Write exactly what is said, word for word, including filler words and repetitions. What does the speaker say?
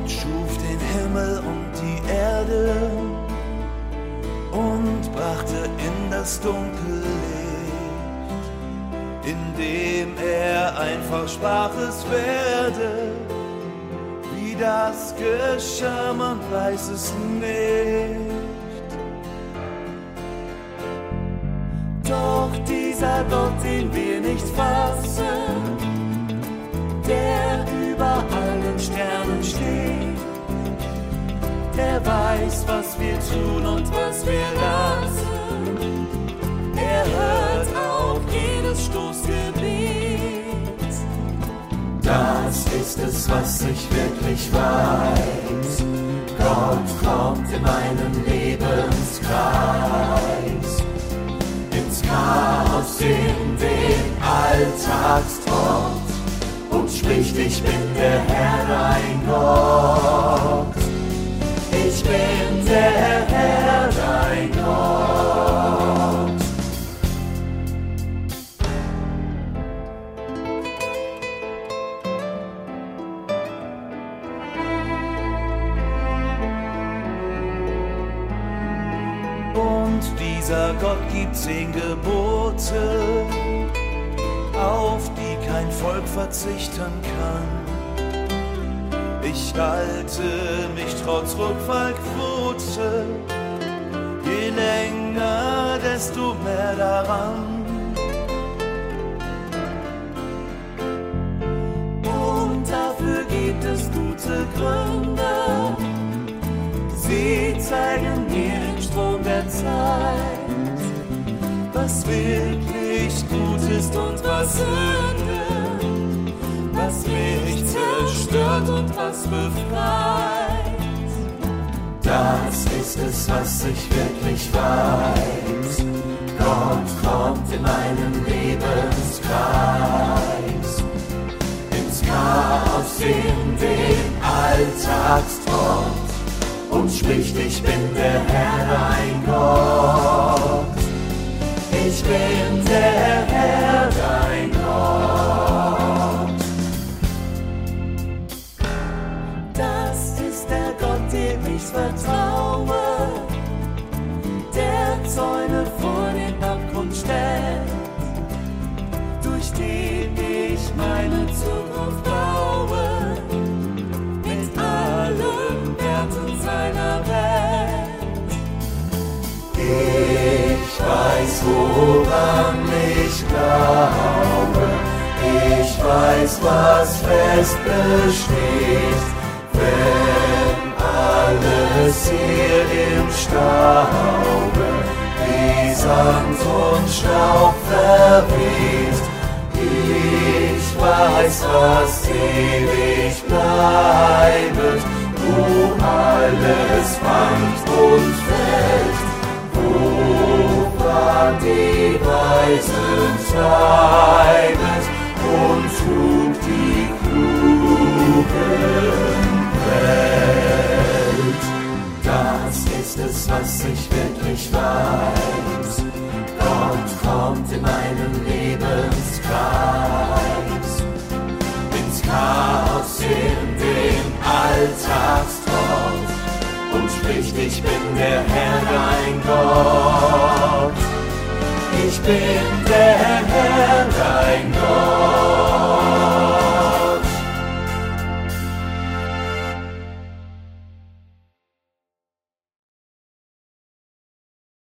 Gott schuf den Himmel und die Erde und brachte in das Dunkel Licht, indem er einfach sprach, es werde. Wie das geschah, man weiß es nicht. Doch dieser Gott, den wir nicht fassen, der über allen Sternen steht, der weiß, was wir tun und was wir lassen. Er hört auf jedes Stoßgebet. Das ist es, was ich wirklich weiß. Gott kommt in meinen Lebenskreis, ins Chaos, in den Alltagstrott, und spricht, ich bin der Herr, dein Gott. Ich bin der Herr, dein Gott. Und dieser Gott gibt zehn Gebote, auf die kein Volk verzichten kann. Ich halte mich trotz Rückfallquote, je länger, desto mehr daran. Und dafür gibt es gute Gründe, sie zeigen mir im Strom der Zeit, was wirklich gut ist und was Sünde, was mich zerstört und was befreit. Das ist es, was ich wirklich weiß. Gott kommt in meinen Lebenskreis, ins Chaos, in den Alltagstrott, und spricht, ich bin der Herr, dein Gott. Ich bin der Herr, dein Gott. Das ist der Gott, dem ich vertraue, der Zäune vor den Abgrund stellt, durch den ich meine Zukunft baue, mit allen Werten seiner Welt. Ich weiß, woran ich glaube, ich weiß, was fest besteht, wenn alles hier im Staube wie Sand und Staub verweht. Ich weiß, was ewig bleibt, wo alles wankt und fällt, woran die Weisen treibet und trug die Klugen Welt. Das ist es, was ich wirklich weiß. Gott kommt in meinen Lebenskreis, ins Chaos, in den Alltagstrott, und spricht, ich bin der Herr, dein Gott. Ich bin der Herr, dein Gott.